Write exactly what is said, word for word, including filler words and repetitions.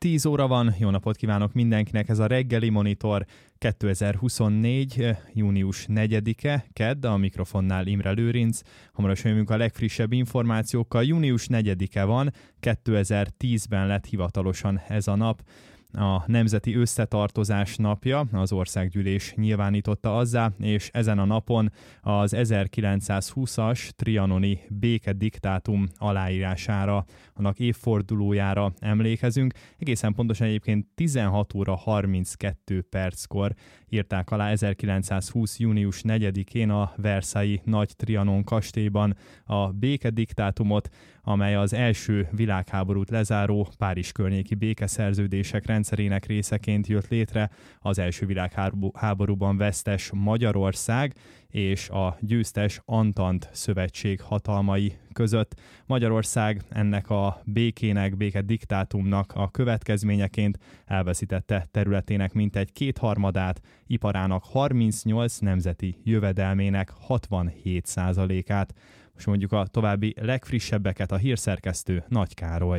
tíz óra van, jó napot kívánok mindenkinek, ez a reggeli monitor kétezer-huszonnégy. június negyedike, kedd, a mikrofonnál Imre Lőrinc. Hamarosan jövünk a legfrissebb információkkal. június negyedike van, kétezer-tízben lett hivatalosan ez a nap. A Nemzeti Összetartozás napja, az Országgyűlés nyilvánította azzá, és ezen a napon az ezerkilencszázhúszas trianoni békediktátum aláírására, annak évfordulójára emlékezünk. Egészen pontosan egyébként tizenhat óra harminckettő perckor írták alá ezerkilencszázhúsz. június negyedikén a Versailles Nagy Trianon kastélyban a békediktátumot, amely az első világháborút lezáró Párizs környéki békeszerződések rendszerének részeként jött létre az első világháborúban vesztes Magyarország és a győztes Antant szövetség hatalmai között. Magyarország ennek a békének, békediktátumnak a következményeként elveszítette területének mintegy kétharmadát, iparának harmincnyolc, nemzeti jövedelmének hatvanhét százalékát. Most mondjuk a további legfrissebbeket, a hírszerkesztő Nagy Károly.